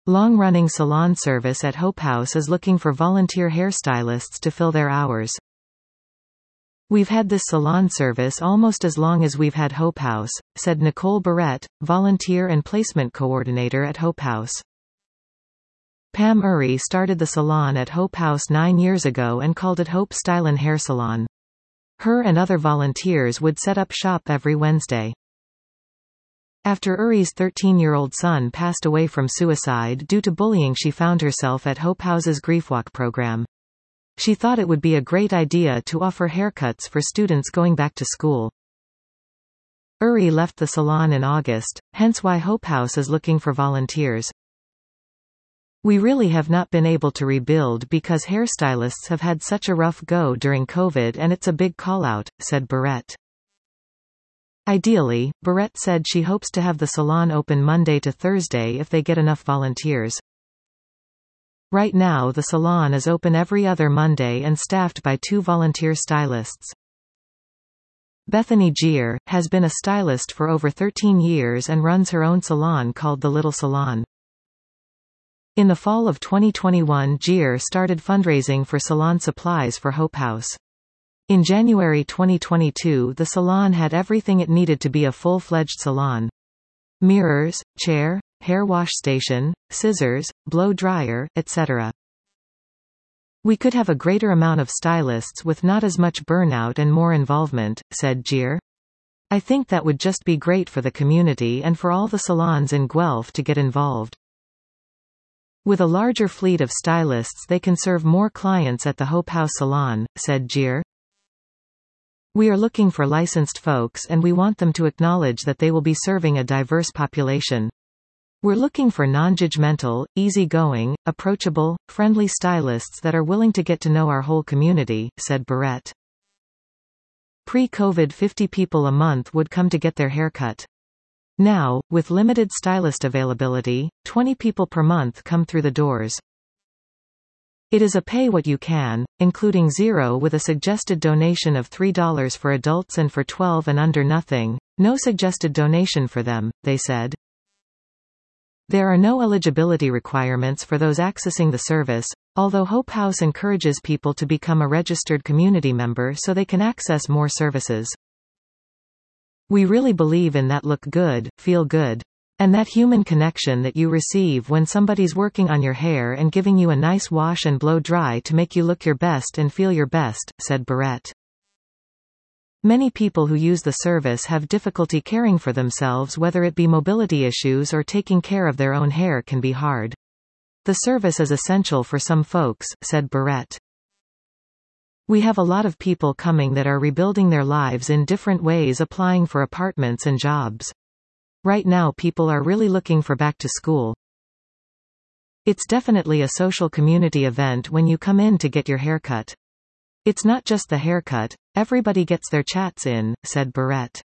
Long-running salon service at Hope House is looking for volunteer hairstylists to fill their hours. We've had this salon service almost as long as we've had Hope House, said Nicole Barrett, volunteer and placement coordinator at Hope House. Pam Uri started the salon at Hope House 9 years ago and called it Hope Stylin' Hair Salon. Her and other volunteers would set up shop every Wednesday. After Uri's 13-year-old son passed away from suicide due to bullying, she found herself at Hope House's GriefWalk program. She thought it would be a great idea to offer haircuts for students going back to school. Uri left the salon in August, hence why Hope House is looking for volunteers. We really have not been able to rebuild because hairstylists have had such a rough go during COVID, and it's a big call-out, said Barrett. Ideally, Barrett said she hopes to have the salon open Monday to Thursday if they get enough volunteers. Right now the salon is open every other Monday and staffed by 2 volunteer stylists. Bethany Gier has been a stylist for over 13 years and runs her own salon called The Little Salon. In the fall of 2021, Gier started fundraising for salon supplies for Hope House. In January 2022, the salon had everything it needed to be a full-fledged salon. Mirrors, chair, hair wash station, scissors, blow dryer, etc. We could have a greater amount of stylists with not as much burnout and more involvement, said Gier. I think that would just be great for the community and for all the salons in Guelph to get involved. With a larger fleet of stylists they can serve more clients at the Hope House salon, said Gier. We are looking for licensed folks and we want them to acknowledge that they will be serving a diverse population. We're looking for non-judgmental, easygoing, approachable, friendly stylists that are willing to get to know our whole community, said Barrett. Pre-COVID 50 people a month would come to get their haircut. Now, with limited stylist availability, 20 people per month come through the doors. It is a pay what you can, including zero with a suggested donation of $3 for adults and for 12 and under nothing, no suggested donation for them, they said. There are no eligibility requirements for those accessing the service, although Hope House encourages people to become a registered community member so they can access more services. We really believe in that look good, feel good. And that human connection that you receive when somebody's working on your hair and giving you a nice wash and blow dry to make you look your best and feel your best, said Barrett. Many people who use the service have difficulty caring for themselves, whether it be mobility issues or taking care of their own hair can be hard. The service is essential for some folks, said Barrett. We have a lot of people coming that are rebuilding their lives in different ways, applying for apartments and jobs. Right now people are really looking for back to school. It's definitely a social community event when you come in to get your haircut. It's not just the haircut, everybody gets their chats in, said Barrett.